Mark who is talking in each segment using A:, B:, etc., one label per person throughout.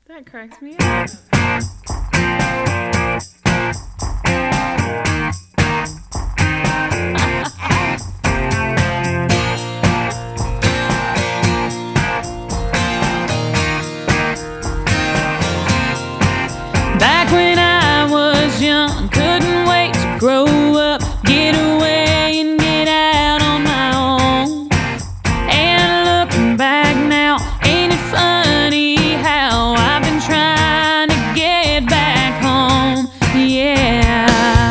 A: That cracks me up. Back when I was young, couldn't wait to grow up, get away and get out on my own. And looking back now, ain't it funny how I've been trying to get back home, yeah.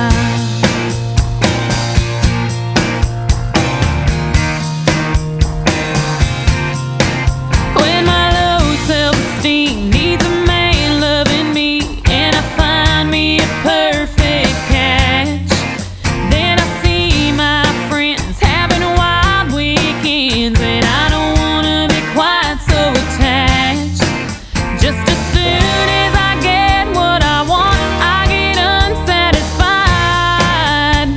A: When my low self-esteem needs a man loving me, and I find me a perfect catch, then I see my friends having wild weekends, and I don't wanna be quite so attached. Just as soon as I get what I want, I get unsatisfied.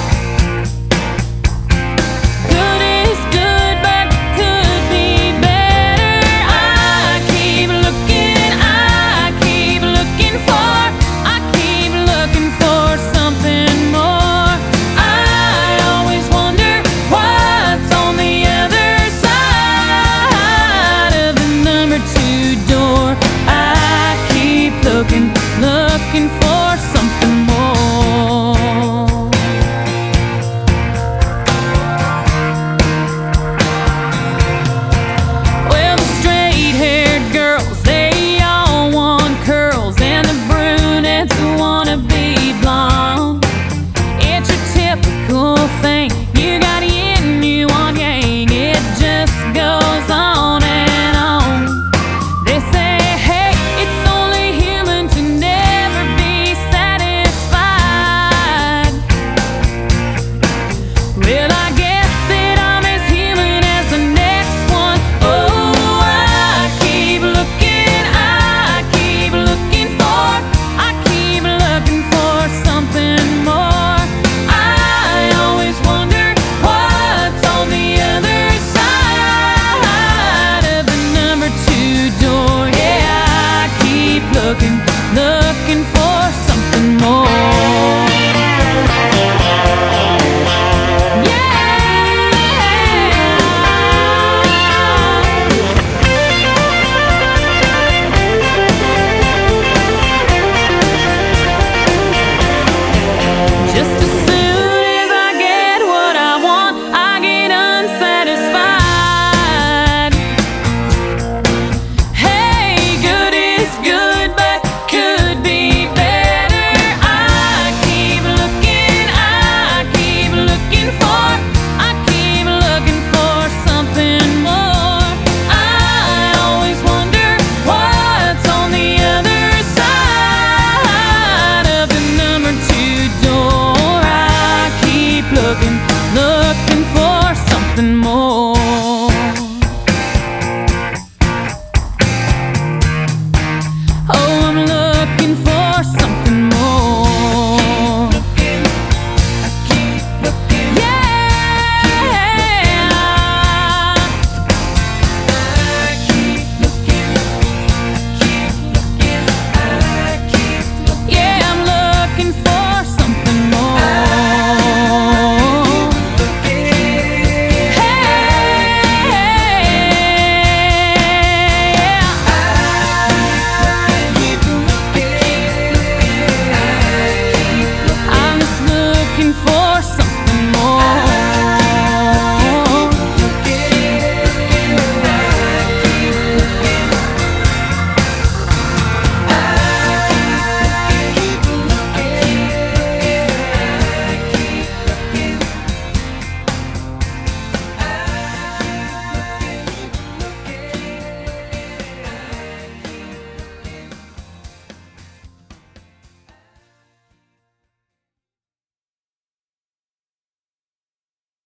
A: Good is good, but could be better. I keep looking for something more. I always wonder what's on the other side of the number 2 door. I keep looking for